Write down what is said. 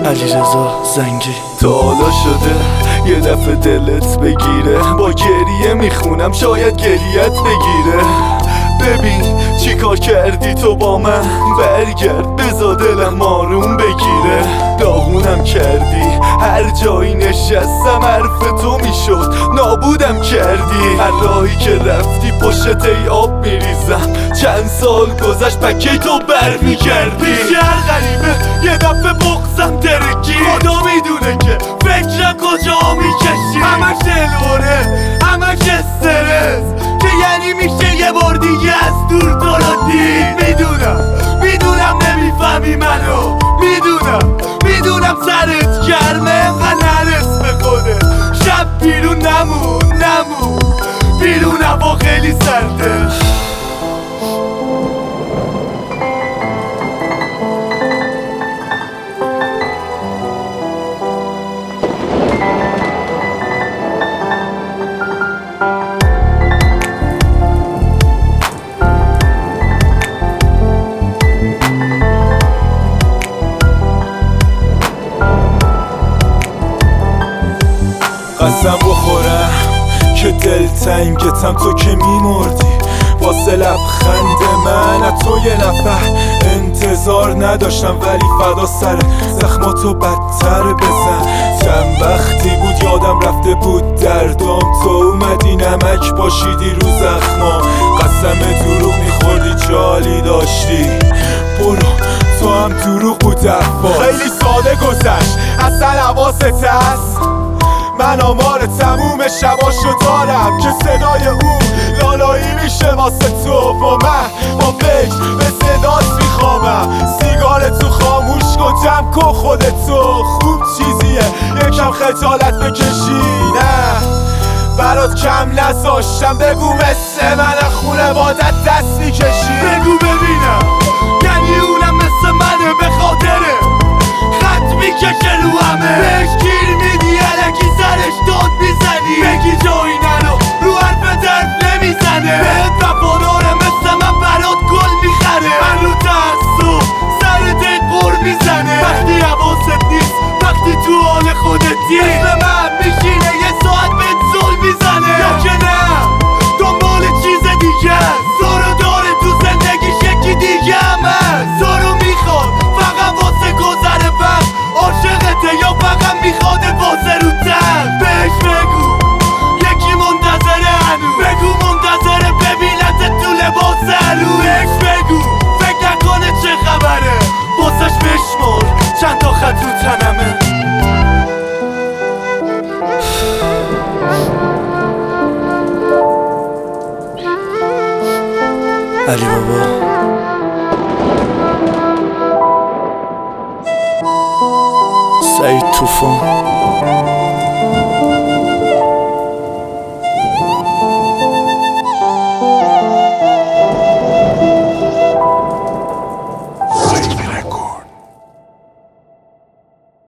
علیرضا زنگی. تا حالا شده یه دفعه دلت بگیره، با گریه میخونم شاید گریت بگیره. ببین چی کار کردی تو با من، برگرد بزا دلم آروم بگیره. داغونم کردی، هر جایی نشستم حرف تو میشد، نابودم کردی. هر راهی که رفتی پشت ای آب میریزم، چند سال گذشت پکه تو بر میگردی. هر غریبه یه دفعه بغزم ترکی، خدا میدونه که فکرم کجا میکشی. همش دلوره همش استرس، که یعنی میشه یه بار دیگه از دور تو رو دید. میدونم نمیفهمی منو، میدونم سرت گرمه انقدر نرس به خودت. شب بیرون نمون بیرون هوا خیلی سرده. قسم بخورم که دلتنگتم تو که میمردی، واسه لبخند من از تو یه نفر انتظار نداشتم، ولی فدا سر زخماتو بدتر بزن. چند وقتی بود یادم رفته بود دردام، تو اومدی نمک پاشیدی رو زخمام. قسم دروغ میخوردی جالی داشتی، برو تو هم دروغ بود حرفات. خیلی ساده گذشت اصلا حواست هست، من آمار تموم شباشو دارم که صدای اون لالایی میشه واسه تو. و من با فکر به صدات میخوابم، سیگار تو خاموش کن جمع کن خودتو. خوب چیزیه یکم خجالت بکشی، نه برات کم نذاشتم. بگو مثل من خونه بادت دست میکشی، بگو ببینم یعنی اونم مثل منه، به خاطره خط میکشه رو همه. بهش گیر میدی الکی سرش داد میزنی، بگی جایی نرو رو حرف درد نمیزنه. بهت وفاداره مثل من برات گل میخره، من رو تعصب سر دل قر میزنه. وقتی حواست نیست وقتی تو حال خودتی، مثل من میشینه یه ساعت بهت زل میزنه. یا که نه دنبال چیز دیگه زارو داره تو زندگیش یکی دیگه همه. زارو میخواد فقط واسه گذر وقت، عاشقته یا فقط میخواد واسه رو تن. بهش بگو یکی منتظره هنوز، بگو منتظره ببینت تو لباس هلو. بهش بگو فکر نکنه چه خبره، واسش بشمر چند تا خط رو تنمه. علی بابا سعید طوفان.